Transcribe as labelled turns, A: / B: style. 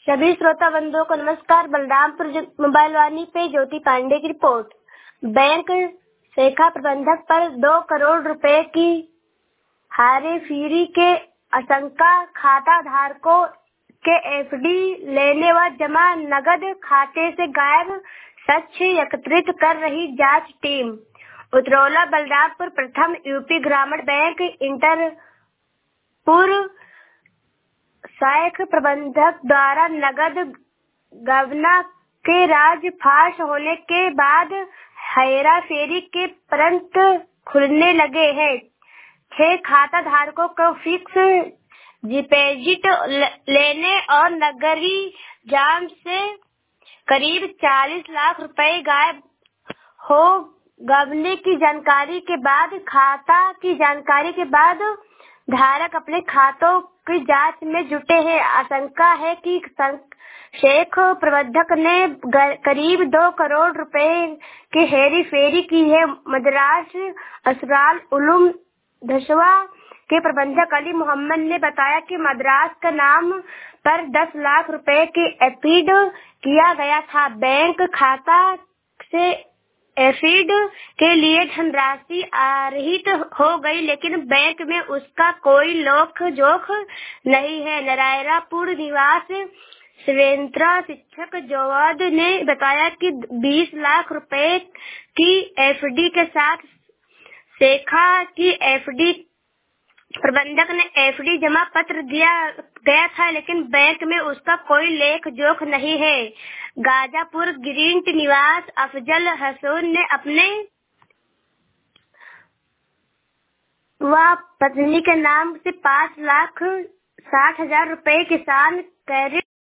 A: सभी श्रोता बंधुओं को नमस्कार। बलरामपुर मोबाइल वाणी पे ज्योति पांडे की रिपोर्ट। बैंक शाखा प्रबंधक पर 2 करोड़ रुपए की हेराफेरी के आशंका। खाता धारकों के एफडी लेने व जमा नगद खाते से गायब साक्ष्य एकत्रित कर रही जांच टीम। उतरौला बलरामपुर प्रथम यूपी ग्रामीण बैंक इंटरपुर शाखा प्रबंधक द्वारा नगद गबन के राज फांस होने के बाद हेराफेरी के प्रंत खुलने लगे हैं। 6 खाता धारकों को फिक्स डिपॉजिट लेने और नगदी जमा से करीब 40 लाख रुपए गायब हो गबने की जानकारी के बाद धारक अपने खातों की जांच में जुटे हैं। आशंका है कि शाखा प्रबंधक ने करीब 2 करोड़ रुपए की हेराफेरी की है। मद्रास असराल उलूम धसवा के प्रबंधक अली मोहम्मद ने बताया कि मद्रास का नाम पर 10 लाख रुपए की एफडी किया गया था। बैंक खाता से एफडी के लिए धनराशि आहरित हो गई, लेकिन बैंक में उसका कोई लेख जोख नहीं है। नारायणपुर निवासी स्वतंत्र शिक्षक जवाद ने बताया कि 20 लाख रुपए की एफडी के साथ शाखा की एफडी प्रबंधक ने एफडी जमा पत्र दिया गया था, लेकिन बैंक में उसका कोई लेख जोख नहीं है। गाजापुर ग्रीन निवास अफजल हसन ने अपने व पत्नी के नाम से 5,60,000 रुपए किसान क्रेडिट